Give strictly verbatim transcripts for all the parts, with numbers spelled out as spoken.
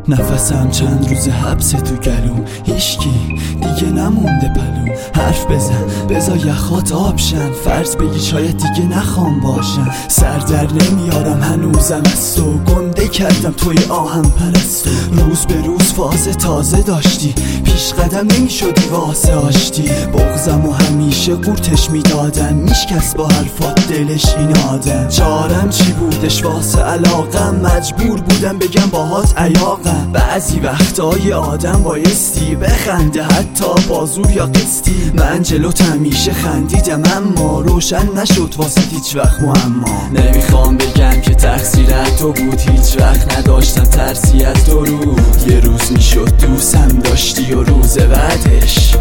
نفسم چند روز حبس تو گلوم، هیچکی دیگه نمونده پلوم. حرف بزن بزا یخات آب شن، فرض بگی شاید دیگه نخوام باشم. سر در نمیارم هنوزم از تو، گنده کردم توی آهم پرستو. روز به روز فاز تازه داشتی، پیش قدم نمیشدی واسه آشتی. بغضم و همیشه قورتش میدادم، میشکست با حرفات دلش این آدم. چارم چی بودش واسه علاقم، مجبور بودم بگم باهات عیاقم. بعضی وقتای آدم بایستی بخنده حتی بازور یا قسطی. من جلوت همیشه خندیدم اما روشن نشد واسه هیچ وقت معما. نمیخوام بگم که تقصیر تو بود، هیچ وقت نداشتم ترسی از درود. یه روز میشد دوستم داشتی و روز بعدش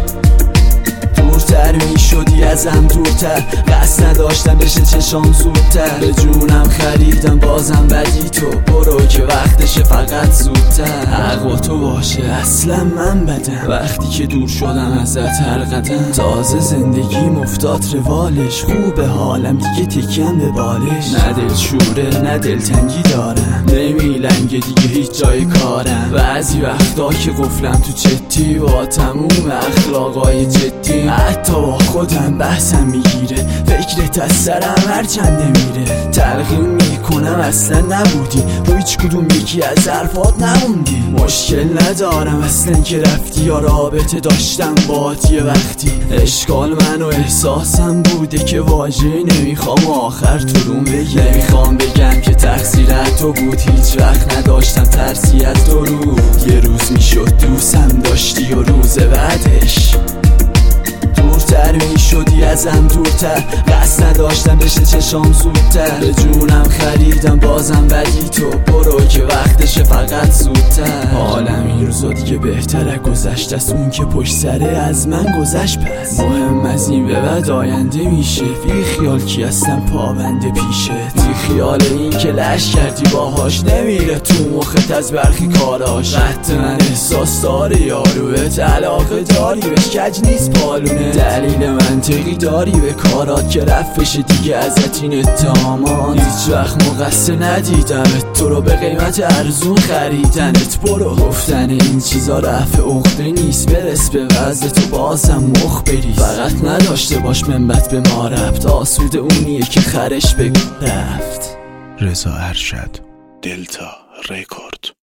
دورتر میشدی ازم دورتر. قصد نداشتم بشه چشام زودتر، به جونم خریدم بازم بدی تو. برو که وقتشه فقط زودتر. حق تو باشه اصلا من بدم، وقتی که دور شدم ازت هر قدم. تازه زندگی مفتاد روالش، خوبه حالم دیگه تکیم به بالش. نه دل شوره نه دل تنگی دارم، نمیلنگه دیگه هیچ جای کارم. بعضی وقتا که قفلم تو چتی با تموم اخلاقای جدی. حتی با خودم بحثم میگیره، فکرت از سرم هر چنده میره. تلقیم میکنم اصلا نبودی، رو هیچ کدوم یکی از حرفات نموندی. مشکل ندارم اصلا که رفتی یا رابطه داشتم باهات یه وقتی. اشکال من و احساسم بوده که واژه نمیخوام آخر تو روم بگی. نمیخوام بگم که تقصیر تو بود، هیچ وقت نداشتم ترسی از درود. یه روز میشد دوستم داشتی و روز بعدش دورتر میشدی ازم دورتر. قصد نداشتم بشه چشام زودتر، به جونم خریدم بازم بدی تو. برو که وقتشه فقط زودتر. حالم این روزا دیگه بهتره گذشت از اون که پشت سره از من گذشت. پس مهم از این به بعد آینده میشه، بی خیال کی هستم پابنده پیشت. بی خیال این که لش کردی باهاش، نمیره تو مخت از برخی کاراش. قد من احساس داره یاروت، علاقه داری بهش کج نیست پالونه. دلیل منطقی داری به کارات که رفت بشه دیگه ازت این اتهامات. هیچ وقت مقصر ندیدمت تو رو به قیمت ارزون خریدنت. برو گفتن این چیزا رفع عقده نیست، برس به وضع تو بازم مخ بریز. فقط نداشته باش منبت به ما ربط، آسود اونیه که خرش بگو رفت. رضا ارشد، دلتا رکورد.